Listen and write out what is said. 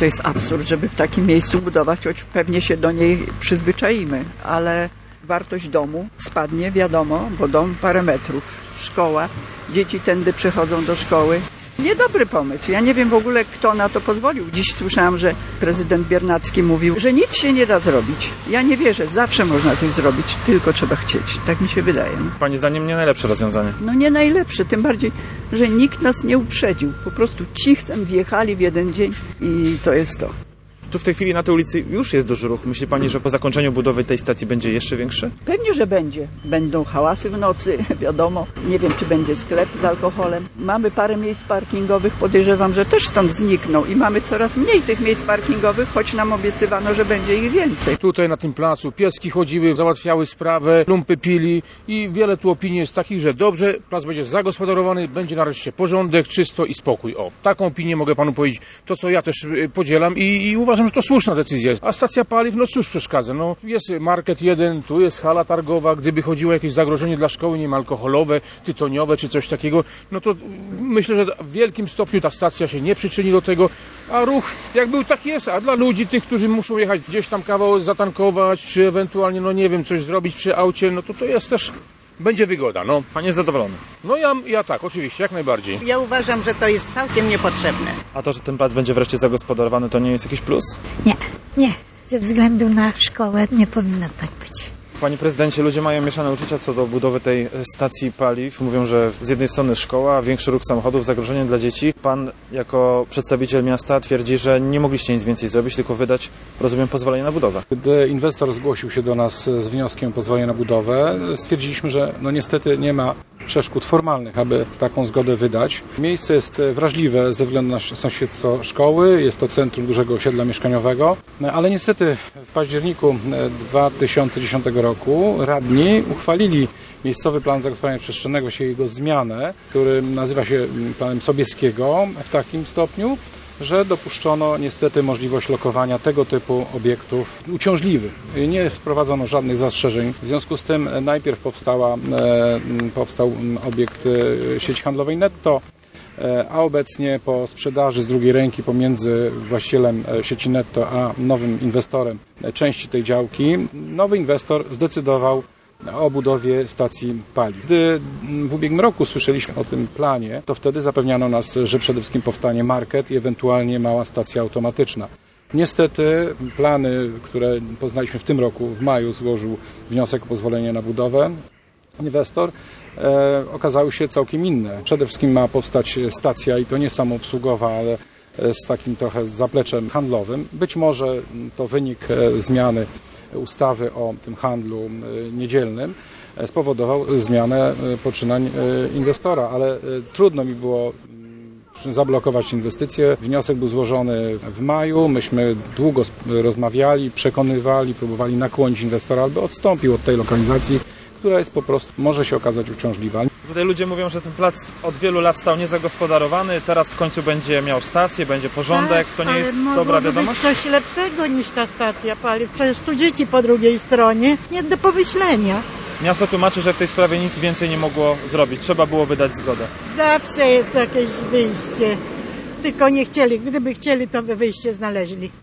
To jest absurd, żeby w takim miejscu budować, choć pewnie się do niej przyzwyczaimy, ale wartość domu spadnie, wiadomo, bo dom parę metrów, szkoła, dzieci tędy przychodzą do szkoły. Niedobry pomysł. Ja nie wiem w ogóle, kto na to pozwolił. Dziś słyszałam, że prezydent Biernacki mówił, że nic się nie da zrobić. Ja nie wierzę, zawsze można coś zrobić, tylko trzeba chcieć. Tak mi się wydaje. Pani zdaniem nie najlepsze rozwiązanie? No nie najlepsze, tym bardziej, że nikt nas nie uprzedził. Po prostu cichcem wjechali w jeden dzień i to jest to. Tu w tej chwili na tej ulicy już jest duży ruch. Myśli pani, że po zakończeniu budowy tej stacji będzie jeszcze większy? Pewnie, że będzie. Będą hałasy w nocy, wiadomo. Nie wiem, czy będzie sklep z alkoholem. Mamy parę miejsc parkingowych, podejrzewam, że też stąd znikną i mamy coraz mniej tych miejsc parkingowych, choć nam obiecywano, że będzie ich więcej. Tutaj na tym placu pieski chodziły, załatwiały sprawę, lumpy pili i wiele tu opinii jest takich, że dobrze, plac będzie zagospodarowany, będzie nareszcie porządek, czysto i spokój. O, taką opinię mogę panu powiedzieć, to co ja też podzielam i uważam, że to słuszna decyzja jest. A stacja paliw, no cóż przeszkadza, no jest market jeden, tu jest hala targowa, gdyby chodziło o jakieś zagrożenie dla szkoły, nie wiem, alkoholowe, tytoniowe czy coś takiego, no to myślę, że w wielkim stopniu ta stacja się nie przyczyni do tego, a ruch jak był, tak jest, a dla ludzi, tych, którzy muszą jechać gdzieś tam kawał zatankować, czy ewentualnie, no nie wiem, coś zrobić przy aucie, no to jest też, będzie wygoda, no. Pan jest zadowolony? No ja tak, oczywiście, jak najbardziej. Ja uważam, że to jest całkiem niepotrzebne. A to, że ten plac będzie wreszcie zagospodarowany, to nie jest jakiś plus? Nie. Ze względu na szkołę nie powinno tak być. Panie prezydencie, ludzie mają mieszane uczucia co do budowy tej stacji paliw. Mówią, że z jednej strony szkoła, większy ruch samochodów, zagrożenie dla dzieci. Pan jako przedstawiciel miasta twierdzi, że nie mogliście nic więcej zrobić, tylko wydać, rozumiem, pozwolenie na budowę. Gdy inwestor zgłosił się do nas z wnioskiem o pozwolenie na budowę, stwierdziliśmy, że no niestety nie ma przeszkód formalnych, aby taką zgodę wydać. Miejsce jest wrażliwe ze względu na sąsiedztwo szkoły, jest to centrum dużego osiedla mieszkaniowego, ale niestety w październiku 2010 roku radni uchwalili miejscowy plan zagospodarowania przestrzennego, właściwie jego zmianę, który nazywa się planem Sobieskiego w takim stopniu, że dopuszczono niestety możliwość lokowania tego typu obiektów uciążliwych. Nie wprowadzono żadnych zastrzeżeń. W związku z tym najpierw powstał obiekt sieci handlowej Netto, a obecnie po sprzedaży z drugiej ręki pomiędzy właścicielem sieci Netto a nowym inwestorem części tej działki, nowy inwestor zdecydował o budowie stacji paliw. Gdy w ubiegłym roku słyszeliśmy o tym planie, to wtedy zapewniano nas, że przede wszystkim powstanie market i ewentualnie mała stacja automatyczna. Niestety plany, które poznaliśmy w tym roku, w maju złożył wniosek o pozwolenie na budowę inwestor, okazały się całkiem inne. Przede wszystkim ma powstać stacja i to nie samoobsługowa, ale z takim trochę zapleczem handlowym. Być może to wynik zmiany ustawy o tym handlu niedzielnym spowodował zmianę poczynań inwestora, ale trudno mi było zablokować inwestycje. Wniosek był złożony w maju, myśmy długo rozmawiali, przekonywali, próbowali nakłonić inwestora, aby odstąpił od tej lokalizacji, która jest po prostu, może się okazać uciążliwa. Tutaj ludzie mówią, że ten plac od wielu lat stał niezagospodarowany, teraz w końcu będzie miał stację, będzie porządek. To nie jest dobra wiadomość? Być coś lepszego niż ta stacja paliw. Przecież tu dzieci po drugiej stronie. Nie do pomyślenia. Miasto tłumaczy, że w tej sprawie nic więcej nie mogło zrobić. Trzeba było wydać zgodę. Zawsze jest jakieś wyjście. Tylko nie chcieli. Gdyby chcieli, to by wyjście znaleźli.